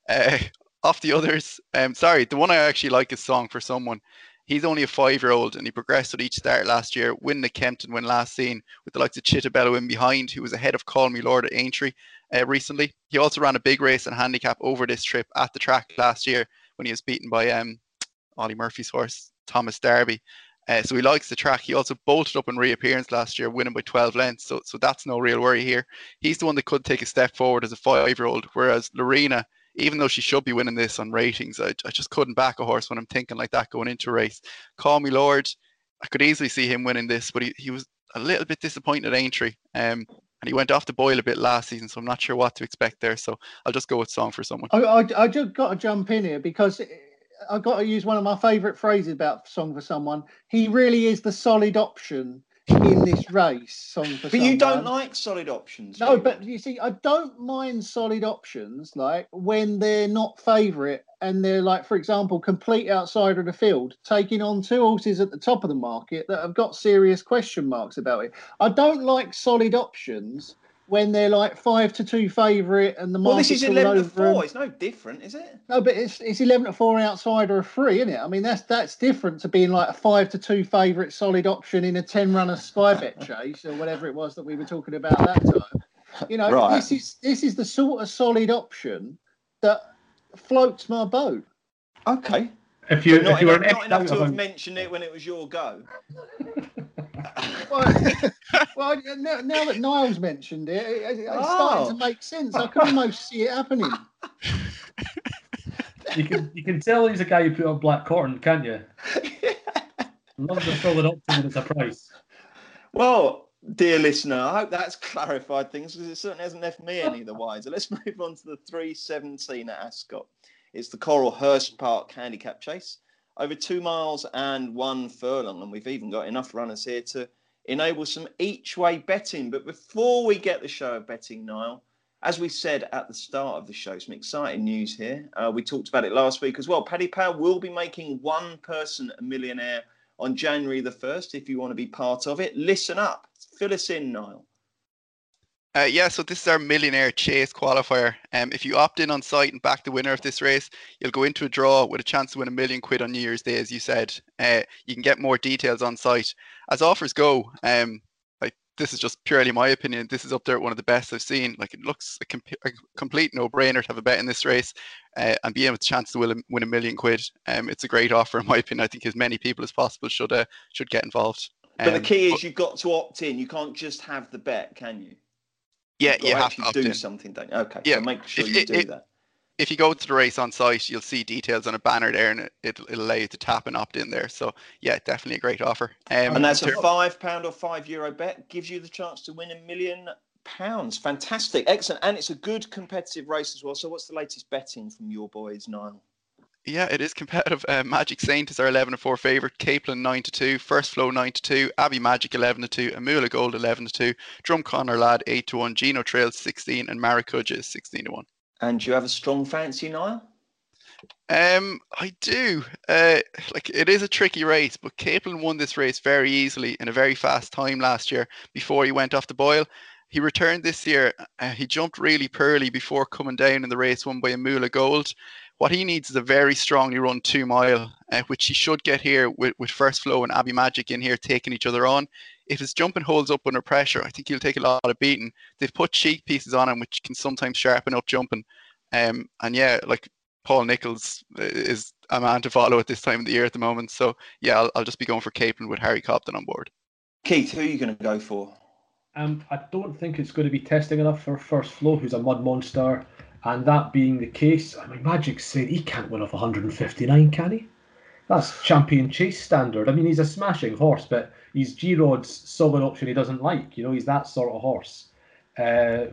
Off the others, the one I actually like is Song for Someone. He's only a 5-year-old, and he progressed with each start last year, winning the Kempton when last seen, with the likes of Chitabello in behind, who was ahead of Call Me Lord at Aintree recently. He also ran a big race and handicap over this trip at the track last year when he was beaten by Ollie Murphy's horse, Thomas Darby. So he likes the track. He also bolted up in reappearance last year, winning by 12 lengths. So that's no real worry here. He's the one that could take a step forward as a 5-year-old, whereas Lorena, even though she should be winning this on ratings, I just couldn't back a horse when I'm thinking like that going into a race. Call Me Lord, I could easily see him winning this, but he was a little bit disappointed at Aintree. And he went off the boil a bit last season, so I'm not sure what to expect there. So I'll just go with Song for Someone. I just got to jump in here because I've got to use one of my favourite phrases about Song for Someone. He really is the solid option in this race. But you don't like solid options. No, but you see, I don't mind solid options, like when they're not favourite and they're like, for example, complete outsider of the field, taking on two horses at the top of the market that have got serious question marks about it. I don't like solid options when they're like 5-2 favourite and the market. Well, this is 11-4. It's no different, is it? No, but it's 11-4 outsider of 3, isn't it? I mean, that's different to being like a 5-2 favourite solid option in a 10-runner Sky Bet chase or whatever it was that we were talking about that time. You know, right. this is the sort of solid option that floats my boat. Okay. If you not were not enough to have mentioned it when it was your go. well, now that Niall's mentioned it, it's starting to make sense. I can almost see it happening. You can tell he's a guy who put on Black Cotton, can't you? Yeah. Loves a solid option when it's a price. Well, dear listener, I hope that's clarified things because it certainly hasn't left me any the wiser. Let's move on to the 3:17 at Ascot. It's the Coralhurst Park Handicap Chase. Over 2 miles and 1 furlong, and we've even got enough runners here to enable some each-way betting. But before we get the show of betting, Niall, as we said at the start of the show, some exciting news here. We talked about it last week as well. Paddy Power will be making one person a millionaire on January the 1st. If you want to be part of it, listen up. Fill us in, Niall. So this is our Millionaire Chase qualifier. If you opt in on site and back the winner of this race, you'll go into a draw with a chance to win £1 million on New Year's Day, as you said. You can get more details on site. As offers go, this is just purely my opinion. This is up there at one of the best I've seen. Like, it looks a complete no-brainer to have a bet in this race and be able to chance to win £1 million. It's a great offer, in my opinion. I think as many people as possible should get involved. But the key is you've got to opt in. You can't just have the bet, can you? Yeah, you have to do in. something, don't you? Okay, yeah. So make sure you do that. If you go to the race on site, you'll see details on a banner there, and it'll allow you to tap and opt in there. So, yeah, definitely a great offer. And that's a £5 or €5 bet. Gives you the chance to win £1 million. Fantastic. Excellent. And it's a good competitive race as well. So what's the latest betting from your boys, Niall? Yeah, it is competitive. Magic Saint is our 11-4 favourite. Capelin 9-2. First Flow 9-2. Abbey Magic 11-2. Amula Gold 11-2. Drumconnor Lad 8-1. Gino Trails 16. And Maracuja is 16-1. And do you have a strong fancy, Niall? I do. It is a tricky race, but Capelin won this race very easily in a very fast time last year before he went off the boil. He returned this year. He jumped really poorly before coming down in the race won by Amula Gold. What he needs is a very strongly run 2 mile, which he should get here with First Flow and Abbey Magic in here taking each other on. If his jumping holds up under pressure, I think he'll take a lot of beating. They've put cheek pieces on him, which can sometimes sharpen up jumping. And yeah, like Paul Nicholls is a man to follow at this time of the year at the moment. So yeah, I'll just be going for Capelin with Harry Cobden on board. Keith, who are you going to go for? I don't think it's going to be testing enough for First Flow, who's a mud monster. And that being the case, I mean, Magic said he can't win off 159, can he? That's champion chase standard. I mean, he's a smashing horse, but he's G-Rod's solid option he doesn't like. You know, he's that sort of horse. I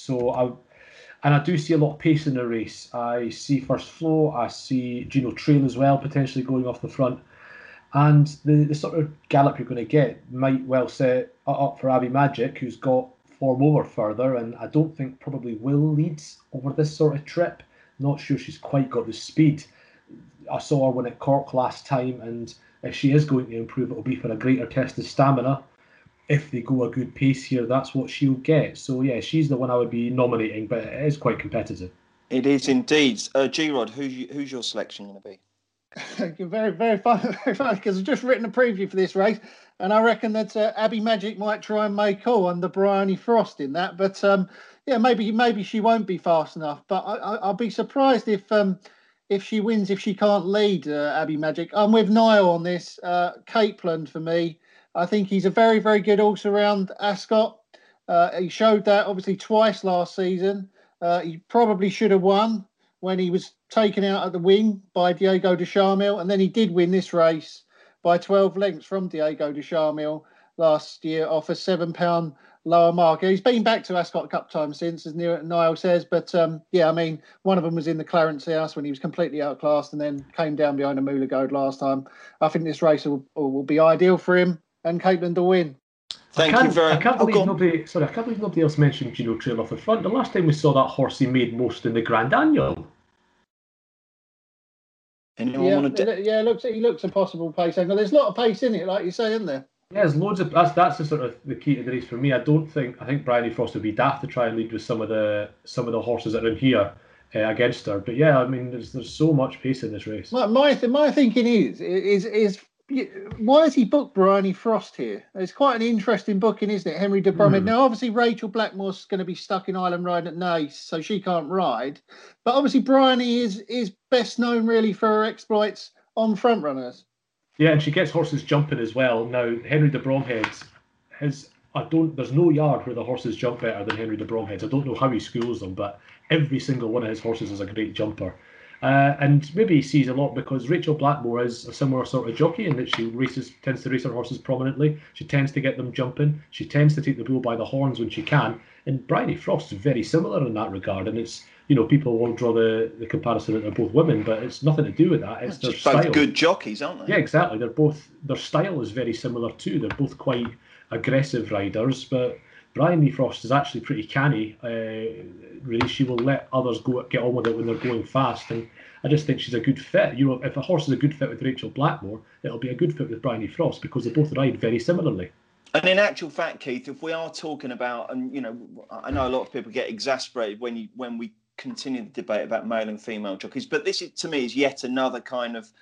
do see a lot of pace in the race. I see First Flow. I see Gino Trail as well, potentially going off the front. And the sort of gallop you're going to get might well set up for Abbey Magic, who's got form over further, and I don't think probably will leads over this sort of trip. Not sure she's quite got the speed. I saw her win at Cork last time, and if she is going to improve, it'll be for a greater test of stamina. If they go a good pace here, that's what she'll get. So yeah, she's the one I would be nominating, but it is quite competitive. It is indeed. G-Rod, who's your selection going to be? Very, very fun, because I've just written a preview for this race, and I reckon that Abbey Magic might try and make all under Bryony Frost in that. But yeah, maybe she won't be fast enough. But I'll be surprised if she wins, if she can't lead Abbey Magic. I'm with Niall on this. Capelin for me. I think he's a very, very good horse around Ascot. He showed that obviously twice last season. He probably should have won when he was taken out at the wing by Diego de Charmil, and then he did win this race by 12 lengths from Diego de Charmil last year off a £7 lower mark. He's been back to Ascot a couple of times since, as Niall says, but yeah, I mean, one of them was in the Clarence House when he was completely outclassed and then came down behind a Amula Gold last time. I think this race will be ideal for him and Capelin to win. Thank you very much. I can't believe on. I can't believe nobody else mentioned Gino Trail off the front. The last time we saw that horse, he made most in the Grand Annual. Anyone he looks a possible pace angle. There's a lot of pace in it, like you say, isn't there? Yeah, there's loads of that's the sort of the key to the race for me. I think Bryony Frost would be daft to try and lead with some of the horses that are in here against her. But yeah, I mean, there's so much pace in this race. My thinking is why has he booked Bryony Frost here? It's quite an interesting booking, isn't it? Henry de Bromhead. Now, obviously, Rachel Blackmore's going to be stuck in Island riding at Naas, so she can't ride. But obviously, Bryony is best known really for her exploits on front runners. Yeah, and she gets horses jumping as well. Now, Henry de Bromhead's there's no yard where the horses jump better than Henry de Bromhead's. I don't know how he schools them, but every single one of his horses is a great jumper. And maybe he sees a lot because Rachel Blackmore is a similar sort of jockey in that she tends to race her horses prominently. She tends to get them jumping. She tends to take the bull by the horns when she can. And Bryony Frost is very similar in that regard. And it's, people will draw the comparison that they're both women, but it's nothing to do with that. It's their style. Both good jockeys, aren't they? Yeah, exactly. Their style is very similar too. They're both quite aggressive riders, but Bryony Frost is actually pretty canny. Really, she will let others get on with it when they're going fast, and I just think she's a good fit. If a horse is a good fit with Rachel Blackmore, it'll be a good fit with Bryony Frost because they both ride very similarly. And in actual fact, Keith, if we are talking about, and I know a lot of people get exasperated when we continue the debate about male and female jockeys, but this to me is yet another kind of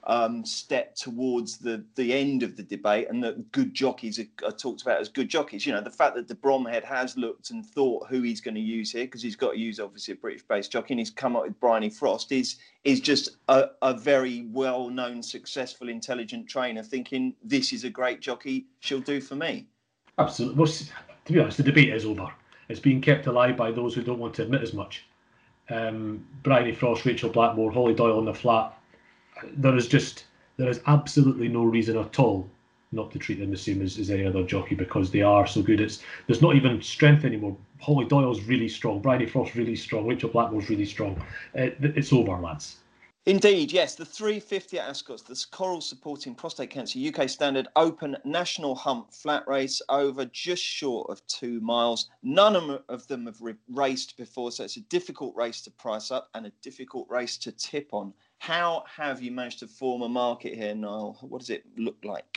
step towards the end of the debate, and that good jockeys are talked about as good jockeys. The fact that de Bromhead has looked and thought who he's going to use here, because he's got to use obviously a British-based jockey, and he's come up with Bryony Frost, is just a very well-known, successful, intelligent trainer thinking this is a great jockey, she'll do for me. Absolutely. Well, to be honest, the debate is over. It's being kept alive by those who don't want to admit as much. Bryony Frost, Rachel Blackmore, Holly Doyle on the flat. There is absolutely no reason at all not to treat them the same as any other jockey because they are so good. There's not even strength anymore. Holly Doyle's really strong, Bryony Frost's really strong, Rachel Blackmore's really strong. It's over, lads. Indeed, yes. The 350 at Ascot's, the Coral Supporting Prostate Cancer UK Standard Open National Hump Flat Race over just short of 2 miles. None of them have raced before, so it's a difficult race to price up and a difficult race to tip on. How have you managed to form a market here, Niall? What does it look like?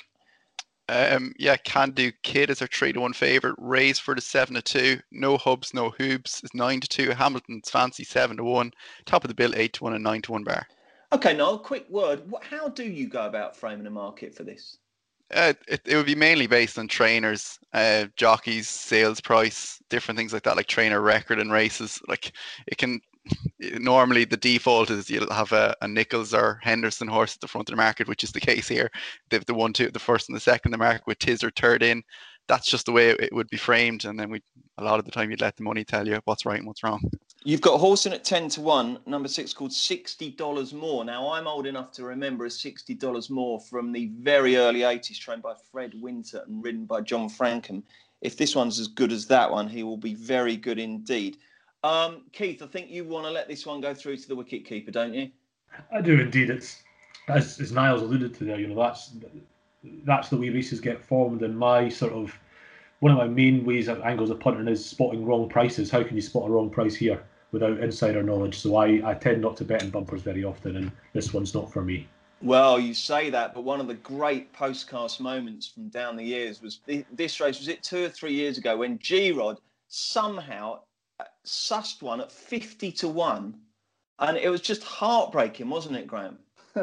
Can Do Kid is our 3-1 favourite. Rays for the 7-2. No Hubs, no Hoobs is 9-2. Hamilton's Fancy 7-1. Top of the bill 8-1 and 9-1 bar. Okay, Niall, quick word. How do you go about framing a market for this? It would be mainly based on trainers, jockeys, sales price, different things like that, like trainer record in races. Like normally the default is you'll have a Nichols or Henderson horse at the front of the market, which is the case here. They've the 1-2, the first and the second in the market with Tiz or third in. That's just the way it would be framed, and then a lot of the time you'd let the money tell you what's right and what's wrong. You've got a horse in at 10-1, number 6, called $60 More. Now, I'm old enough to remember a $60 More from the very early 80s, trained by Fred Winter and ridden by John Frankham. If this one's as good as that one, he will be very good indeed. Keith, I think you want to let this one go through to the wicket keeper, don't you? I do indeed. It's as Niall's alluded to there. That's the way races get formed. And one of my main angles of punting is spotting wrong prices. How can you spot a wrong price here without insider knowledge? So I tend not to bet in bumpers very often, and this one's not for me. Well, you say that, but one of the great postcast moments from down the years was this race. Was it 2 or 3 years ago when G-Rod somehow sussed one at 50-1, and it was just heartbreaking, wasn't it, Graham?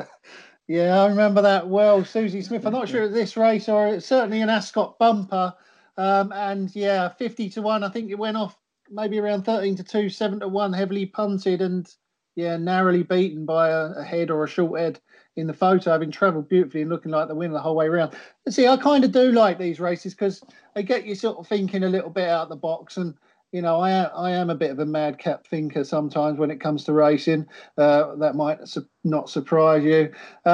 Yeah, I remember that well. Susie Smith, I'm not sure at this race or certainly an Ascot bumper. And yeah, 50-1, I think it went off maybe around 13-2, 7-1, heavily punted and narrowly beaten by a head or a short head in the photo, having travelled beautifully and looking like the winner the whole way around. But see, I kind of do like these races because they get you sort of thinking a little bit out of the box. And I am a bit of a madcap thinker sometimes when it comes to racing. That might not surprise you.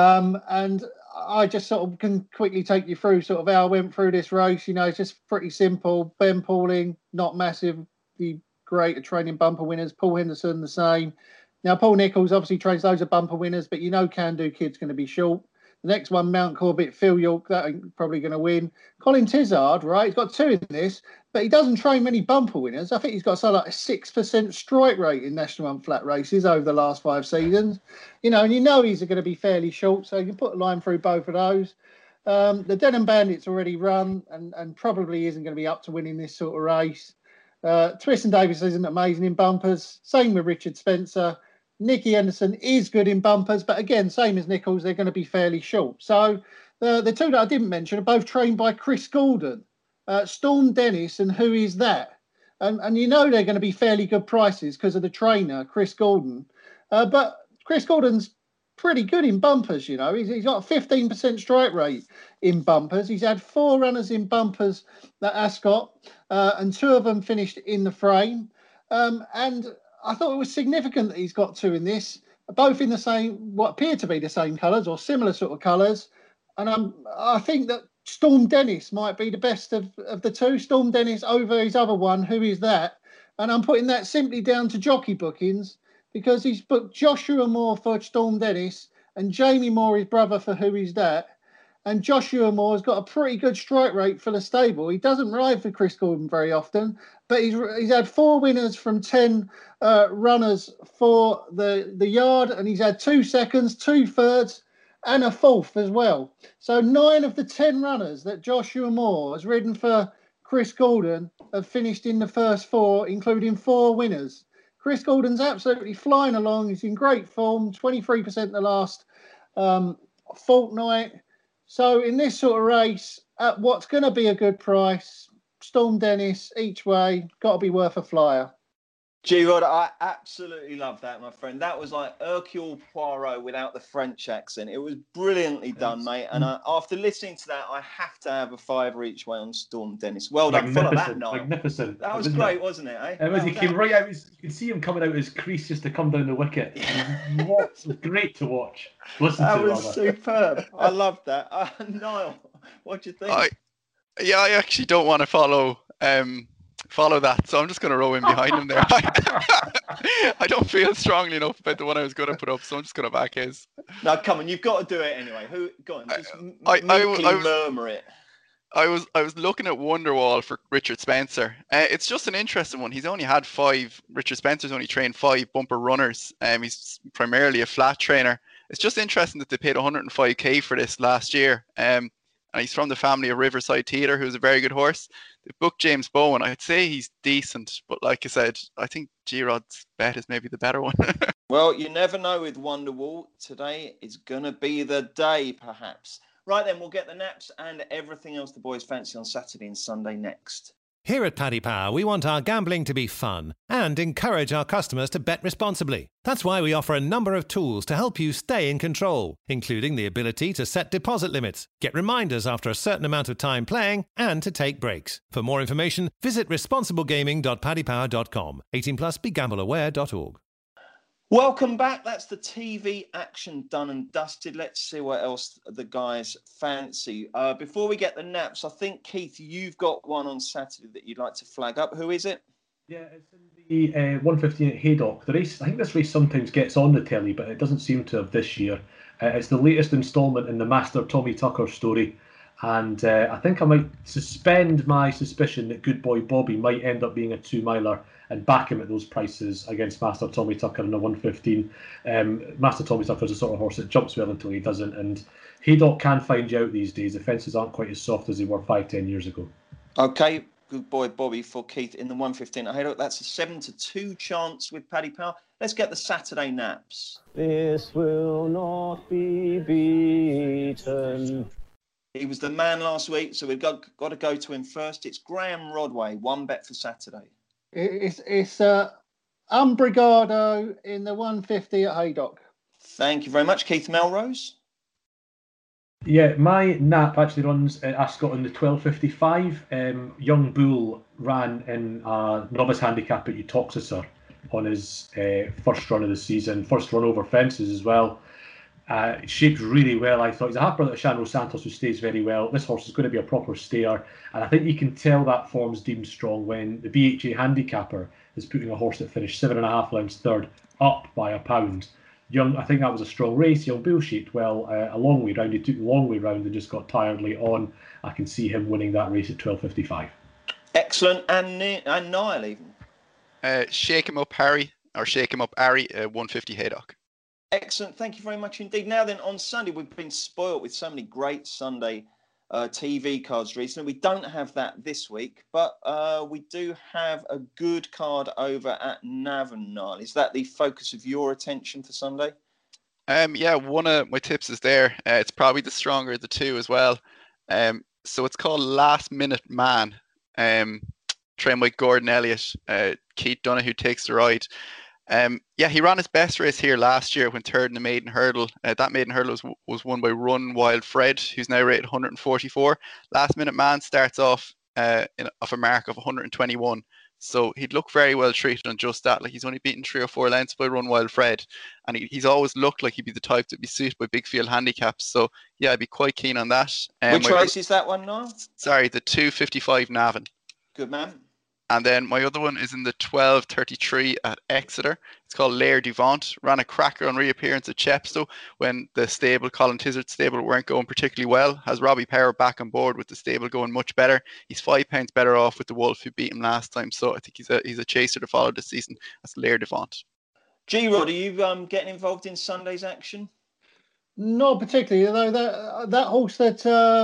And I just sort of can quickly take you through sort of how I went through this race. It's just pretty simple. Ben Pauling, not massively great at training bumper winners. Paul Henderson, the same. Now, Paul Nichols obviously trains loads of bumper winners, but Can Do Kid's going to be short. The next one, Mount Corbett, Phil York, that ain't probably going to win. Colin Tizard, right? He's got 2 in this, but he doesn't train many bumper winners. I think he's got something like a 6% strike rate in National Unflat races over the last 5 seasons. And he's going to be fairly short, so you can put a line through both of those. The Denham Bandit's already run and probably isn't going to be up to winning this sort of race. Twiston Davis isn't amazing in bumpers. Same with Richard Spencer. Nicky Henderson is good in bumpers, but again, same as Nichols, they're going to be fairly short. So the 2 that I didn't mention are both trained by Chris Gordon, Storm Dennis, and Who Is That? And they're going to be fairly good prices because of the trainer, Chris Gordon. But Chris Gordon's pretty good in bumpers, He's got a 15% strike rate in bumpers. He's had 4 runners in bumpers at Ascot, and 2 of them finished in the frame. And I thought it was significant that he's got 2 in this, both in the same, what appear to be the same colours or similar sort of colours. And I think that Storm Dennis might be the best of the 2. Storm Dennis over his other one, Who Is That? And I'm putting that simply down to jockey bookings, because he's booked Joshua Moore for Storm Dennis and Jamie Moore, his brother, for Who Is That? And Joshua Moore has got a pretty good strike rate for the stable. He doesn't ride for Chris Gordon very often, but he's had 4 winners from 10 runners for the yard, and he's had 2 seconds, 2 thirds, and a 4th as well. So 9 of the 10 runners that Joshua Moore has ridden for Chris Gordon have finished in the first 4, including 4 winners. Chris Gordon's absolutely flying along. He's in great form, 23% the last fortnight. So in this sort of race, at what's going to be a good price, Storm Dennis each way, got to be worth a flyer. G-Rod, I absolutely love that, my friend. That was like Hercule Poirot without the French accent. It was brilliantly done, mate. And after listening to that, I have to have a 5 each way on Storm Dennis. Well done. Follow that, Niall. Magnificent. That was great, wasn't it? He came right out. You could see him coming out his crease just to come down the wicket. It was great to watch. That was superb. I loved that. Niall, what do you think? I actually don't want to follow that, so I'm just going to row in behind him there. I don't feel strongly enough about the one I was going to put up, so I'm just going to back his. No, come on, you've got to do it anyway. Go on, just murmur it. I was looking at Wonderwall for Richard Spencer. It's just an interesting one. He's only had 5. Richard Spencer's only trained 5 bumper runners. He's primarily a flat trainer. It's just interesting that they paid 105k for this last year. And he's from the family of Riverside Theatre, who's a very good horse. They booked James Bowen. I'd say he's decent, but like I said, I think G-Rod's bet is maybe the better one. Well, you never know with Wonderwall. Today is going to be the day, perhaps. Right then, we'll get the naps and everything else the boys fancy on Saturday and Sunday next. Here at Paddy Power, we want our gambling to be fun and encourage our customers to bet responsibly. That's why we offer a number of tools to help you stay in control, including the ability to set deposit limits, get reminders after a certain amount of time playing, and to take breaks. For more information, visit responsiblegaming.paddypower.com. 18 plus, begambleaware.org. Welcome back. That's the TV action done and dusted. Let's see what else the guys fancy. Before we get the naps, I think, Keith, you've got one on Saturday that you'd like to flag up. Who is it? Yeah, it's in the 115 at Haydock. The race, I think this race sometimes gets on the telly, but it doesn't seem to have this year. It's the latest instalment in the Master Tommy Tucker story. And I think I might suspend my suspicion that Good Boy Bobby might end up being a 2-miler and back him at those prices against Master Tommy Tucker in the 115. Master Tommy Tucker's a sort of horse that jumps well until he doesn't. And Haydock can find you out these days. The fences aren't quite as soft as they were 5-10 years ago. Okay, Good Boy Bobby for Keith in the 115 at Haydock. That's a 7-2 chance with Paddy Power. Let's get the Saturday naps. This will not be beaten. He was the man last week, so we've got to go to him first. It's Graham Rodway, 1 bet for Saturday. It's Umbrigado in the 150 at Haydock. Thank you very much. Keith Melrose? Yeah, my nap actually runs at Ascot in the 12.55. Young Bull ran in a novice handicap at Uttoxeter on his first run of the season, first run over fences as well. Shaped really well, I thought. He's a half brother of Shanro Santos who stays very well. This horse is going to be a proper stayer, and I think you can tell that form's deemed strong when the BHA handicapper is putting a horse that finished 7.5 lengths third up by £1. Young, I think that was a strong race. Young Bull shaped well a long way round. He took the long way round and just got tired late on. I can see him winning that race at 12:55. Excellent. And Niall even. Shake him up, Harry, or shake him up, Ari, 150 Haydock. Excellent. Thank you very much indeed. Now then, on Sunday, we've been spoilt with so many great Sunday TV cards recently. We don't have that this week, but we do have a good card over at Navan, Niall. Is that the focus of your attention for Sunday? Yeah, one of my tips is there. It's probably the stronger of the two as well. So it's called Last Minute Man. Trained by Gordon Elliott. Keith Donoghue takes the ride. Yeah, he ran his best race here last year when third in the maiden hurdle. That maiden hurdle was won by Run Wild Fred, who's now rated 144. Last Minute Man starts off off a mark of 121. So he'd look very well treated on just that. Like, he's only beaten 3 or 4 lengths by Run Wild Fred. And he's always looked like he'd be the type to be suited by big field handicaps. So yeah, I'd be quite keen on that. Which race is that one, Niall? Sorry, the 2:55 Navan. Good man. And then my other one is in the 12:33 at Exeter. It's called Lair Devant. Ran a cracker on reappearance at Chepstow when the stable, Colin Tizard stable, weren't going particularly well. Has Robbie Power back on board with the stable going much better. He's £5 better off with the Wolf who beat him last time. So I think he's a chaser to follow this season. That's Lair Devant. G-Rod, are you getting involved in Sunday's action? Not particularly, although that horse that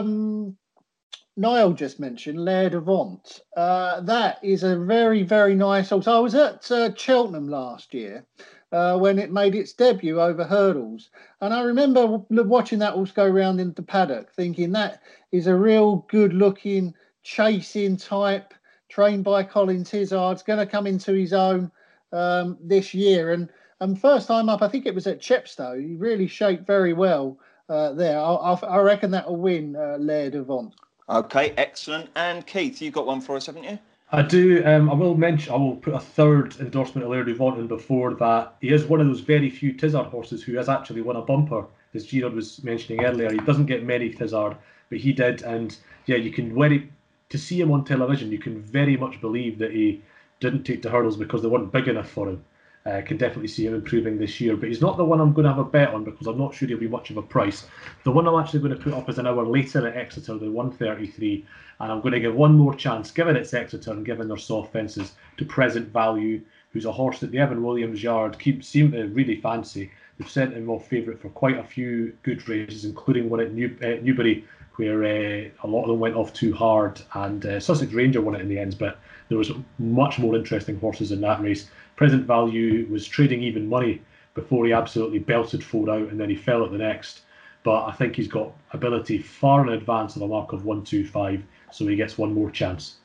Niall just mentioned, Lair Devant, that is a very, very nice horse. I was at Cheltenham last year when it made its debut over hurdles. And I remember watching that horse go around in the paddock thinking that is a real good-looking, chasing type, trained by Colin Tizard, going to come into his own this year. And first time up, I think it was at Chepstow, he really shaped very well there. I reckon that will win Lair Devant. Okay, excellent. And Keith, you've got one for us, haven't you? I do. I will put a third endorsement of Lair Devant in before that. He is one of those very few Tizard horses who has actually won a bumper, as Gerard was mentioning earlier. He doesn't get many Tizard, but he did. And yeah, you can to see him on television, you can very much believe that he didn't take the hurdles because they weren't big enough for him. Can definitely see him improving this year, but he's not the one I'm going to have a bet on because I'm not sure he'll be much of a price. The one I'm actually going to put up is an hour later at Exeter, the 1:33, and I'm going to give one more chance, given it's Exeter and given their soft fences, to Present Value, who's a horse that the Evan Williams yard seem to really fancy. They've sent him off favourite for quite a few good races, including one at Newbury, where a lot of them went off too hard, and Sussex Ranger won it in the end, but there was much more interesting horses in that race. Present Value was trading even money before he absolutely belted 4 out, and then he fell at the next. But I think he's got ability far in advance of a mark of 125, so he gets one more chance.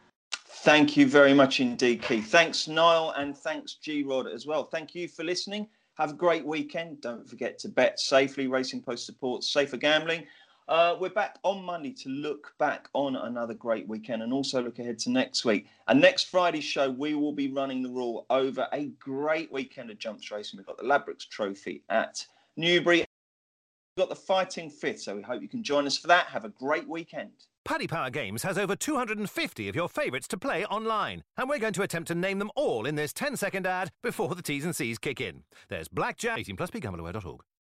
Thank you very much indeed, Keith. Thanks, Niall, and thanks, G-Rod, as well. Thank you for listening. Have a great weekend. Don't forget to bet safely. Racing Post supports safer gambling. We're back on Monday to look back on another great weekend and also look ahead to next week. And next Friday's show, we will be running the rule over a great weekend of jumps racing. We've got the Ladbrokes Trophy at Newbury. We've got the Fighting Fifth, so we hope you can join us for that. Have a great weekend. Paddy Power Games has over 250 of your favourites to play online, and we're going to attempt to name them all in this 10-second ad before the T's and C's kick in. There's Blackjack, 18+, begambleaware.org.